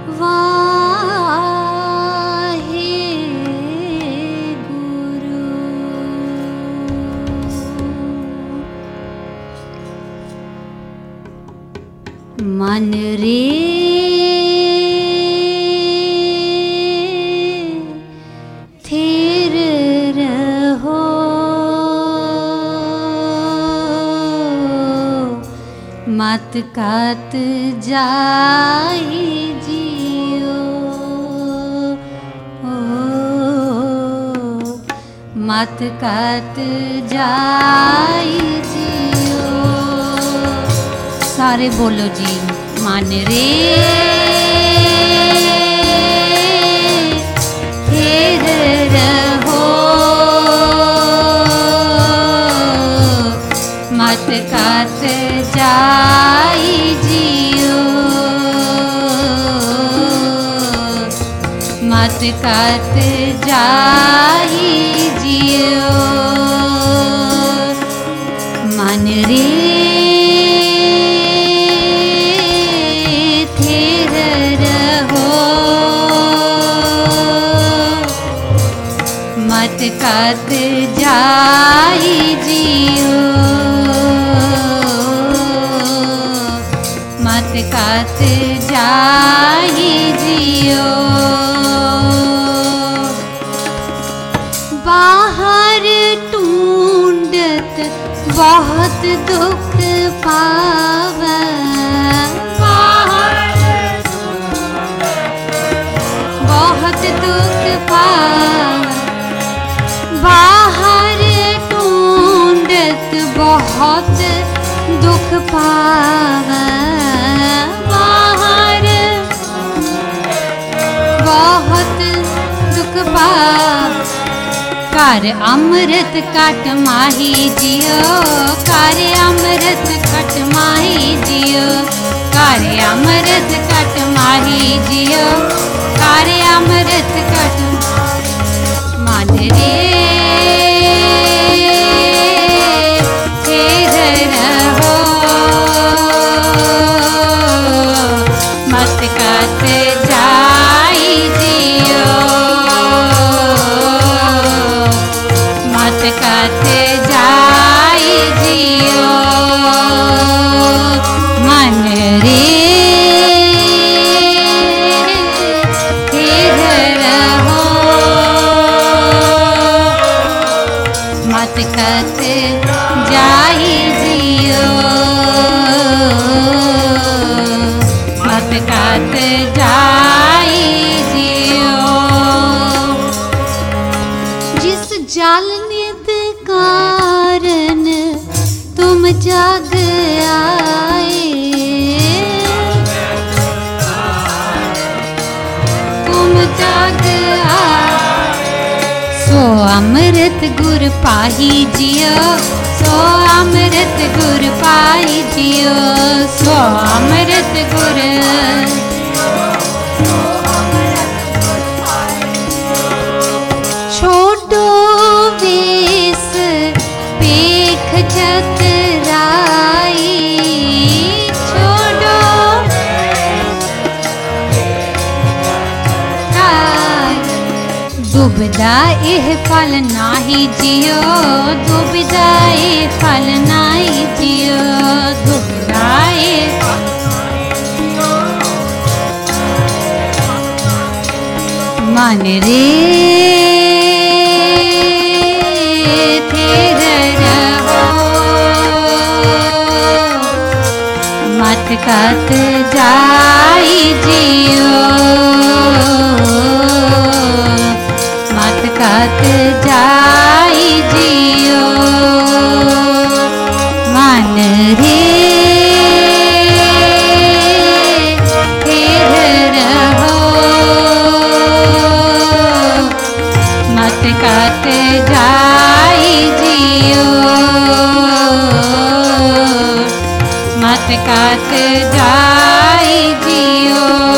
मन रे थिर रहो, मत कात जाई जियो, मत कात जाई जियो। सारे बोलो जी। मन रे थिर रहो, मत कात जाई जियो, मत कात जाई जियो। मन रे थिर रहो, मत कात जाई जियो, मत कात जाई जियो। बाहर ढूंढत बहुत दुख पावे, बहुत दुख पावे। बाहर ढूंढत बहुत दुख पावे, बाहर बहुत दुख पावे। कर अमृत कट माही जियो, कर अमृत कट माही जियो, कर अमृत कट माही जियो, कर अमृत कट। मन रे थिर रहो, मत कात जाई जियो, मत कात जाई जियो। मन रे थिर रहो, मत कात जाई जियो, मत कात जाई जियो। जिस जल नित कारण तुम जग आए, तुम जग आए। सो अमृत गुर पाही जियो, सो अमृत गुर पाही जियो, सो अमृत गुर। छोटो वेस पेख चतराई, छोड़ो दुबदा एह फल नाही जियो, दुबदा एह फल नाही जियो, दुबदा एह। मन रे थिर रहो, मत कात जाई जियो, मत कात जाई जियो। मन रे थिर रहो, मत कात जाई जियो, मत कात जाई जियो।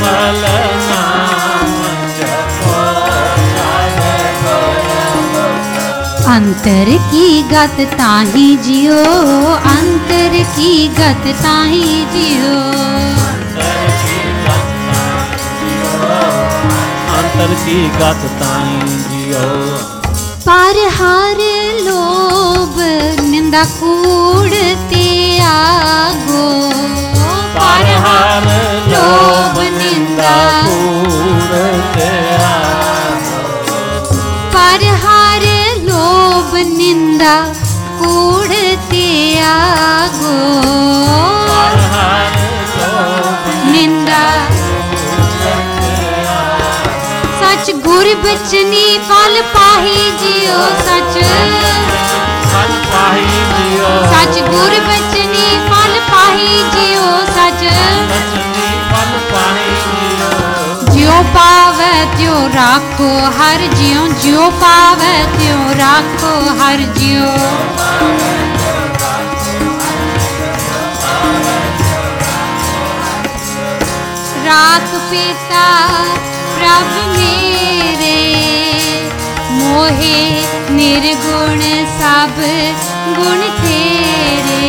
ਕਮਲ ਨਾਮ ਜਪੋ अंतर की गत ताही जियो, अंतर की गत ताही जियो, अंतर की गत ताही जियो। पर हर लोभ निंदा कूड़ त्यागो, पर हर लोभ निंदा कूड़ त्यागो, पर हर लोभ निंदा कूड़ त्यागो, पर हर लोभ निंदा सच गुर बचनी फल पाही जियो, सच फल पाही जियो, सच गुर बचनी फल पाही जियो, सच बचनी फल पाही जियो। ज्यो पावै त्यो राखो हर जियो, ज्यो पावै त्यो राखो हर जियो, राख पिता प्रभ मेरे, मोहे निर्गुण सब गुण तेरे,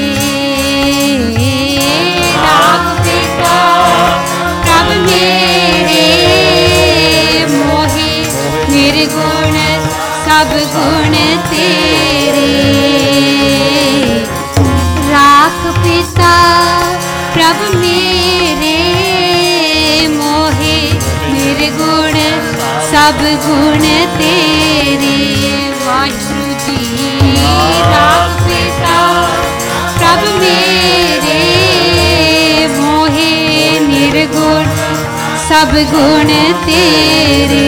राख पिता प्रभ मेरे, मोहे निर्गुण सब गुण तेरे, राख पिता प्रभ मेरे, मोहे निर्गुण सब गुण तेरे, वाहिगुरु जी राख पिता प्रभ मेरे, मोहे निर्गुण सब गुण तेरे,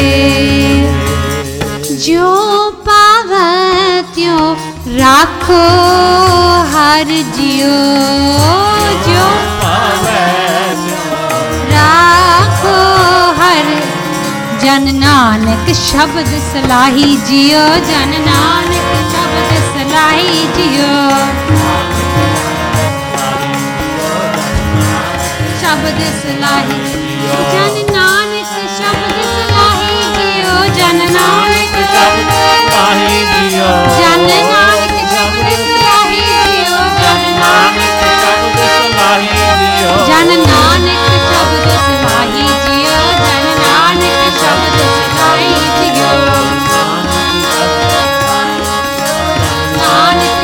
जो पावै त्यो राखो हर जियो, जो पावै राखो हर जन नानक शब्द सलाही जियो, जन नानक शब्द सलाही जियो, शब्द सलाही जन नानक शब्द सलाही जियो, जन नानक शब्द सलाही जियो, जन नानक शब्द सलाही जियो, जन नानक शब्द सलाही जियो, जन नानक शब्द सलाही जियो, जन नानक शब्द सलाही जियो, नानक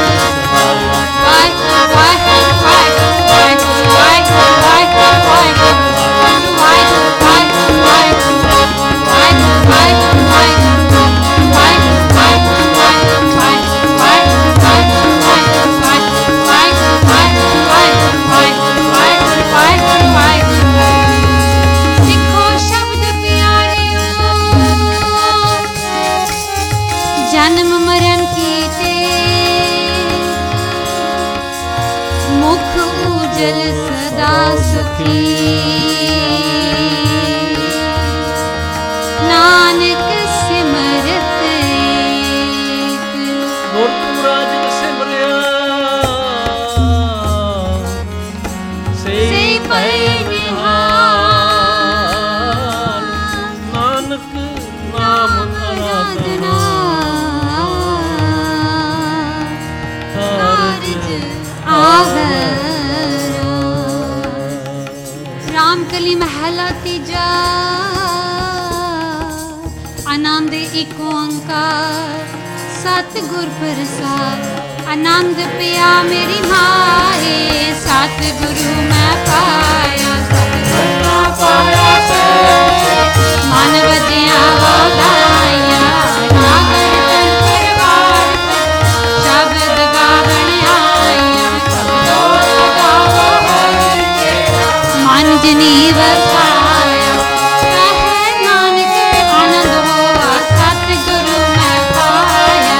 जन्म मरण कीते मुख उजल सदा सुखी, नानक सिमरत गुर तूरा जिन सिमरिया से पै निहाल, नानक नाम आराधना रामकली महला तीजा, आनंद एक ओंकार सतगुर प्रसाद, आनंद पिया मेरी माए, सतगुरु मैं पाया, सतगुरु पाया मन वजिया वाया, नागर तन परवार शब्द गावण आया, मन जनीव पाया, कहे नानक आनंद होआ, सतगुरु मैं पाया,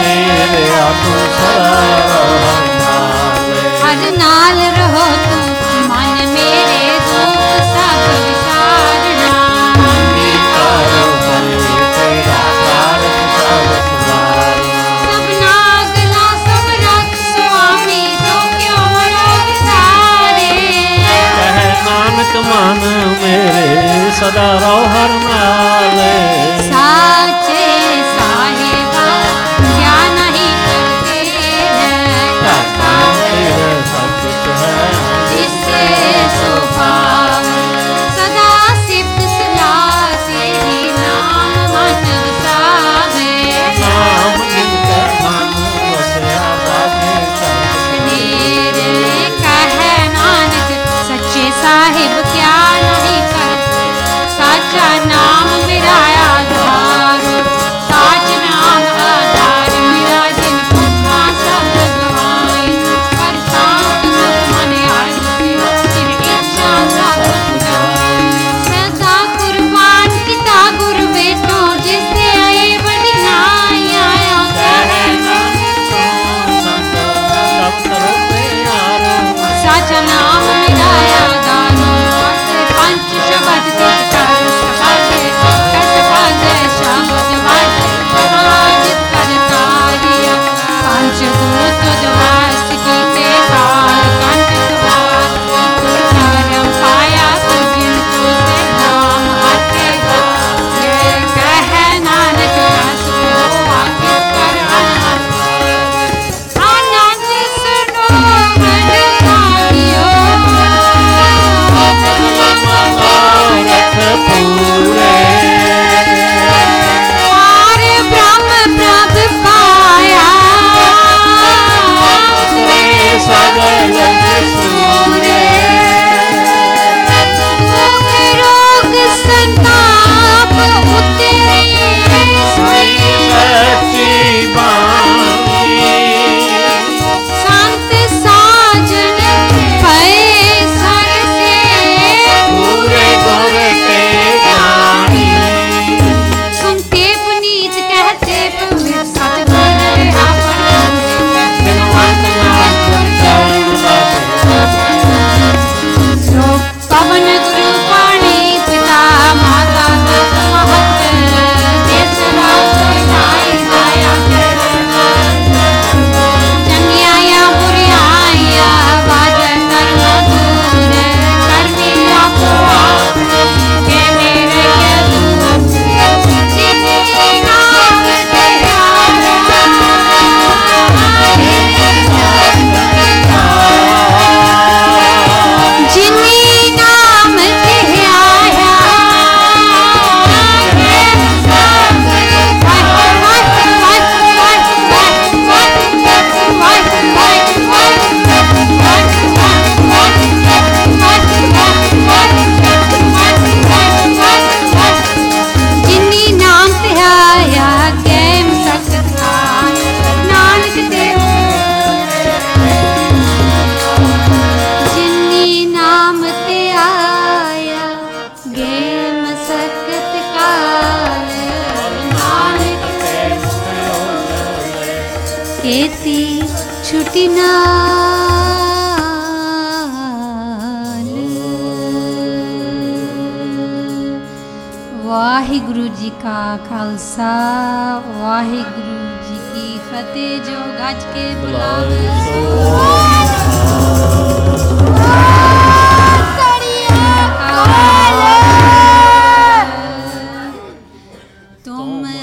हर नाल रहो तुम ਨਾਨਕ ਮਨ ਮੇਰੇ ਸਦਾ ਰਹੁ ਹਰ ਨਾਲੇ साचे साहिबा क्या नहीं करते हैं करता ਤੇਰੇ ਸਭ ਕੁਛ ਹੈ जिससे स्वभाव सदा सिफ्त सलाह तेरी नाम मन वसावे ਨਾਮ ਜਿਨਕਰ ਮਨ ਵਸਿਆ ਬਾਗੇ ਸਭ मेरे कह नानक सच्चे साहिब क्या नहीं करते साचा नाम मेरा आधार साच नाम आधार मेरा जिन पुछा सब गवाए पर शांत सुख मन आए जिन इच्छा सब पुजाए सदा कुर्बान किता गुरु बेटो जिससे आए बड़ी नाई आया साचा नाम मेरा आधार पंच शब्द तिस कर सकाजे कस काजे शब्द वाजे आज कर कारिया पंच दूत जवास की ते काल कंठ सवार गुर चरण पाया तुझिन तो से नाम हटे ये कह नानक रस को आगे कर आनंद सुनो मन लागियो ਰਖ ਪੂਰੇ पार ब्रह्म प्रभ पाया ਸਗਲ ਸੂਰੇ दुख रोग संताप उतरे ਸੱਚੀ ਬਾਣੀ संत साजन भय सरसे ਪੂਰੇ ਗੁਰ ਕੇ ਜਾਣੀ सुनते पुनीत कहते पवित्र सतगुर रहा पवन गुरु पाणी पिता माता दस महत देश राज ढाई आया चंगियाया बुरियाया बाज कर्म दूर करनी आपो के मेरे के दूर जिंदगी नाम जिनी नाम ते आया जिनी नाम ते आया कैम सकत नानक ते जिनी नाम ते आया गे मसकत काल नानक केती छुटी नाल वाहिगुरु जी का खालसा वाहिगुरु जी की फतेह जो गज के बुलावे ਸੋ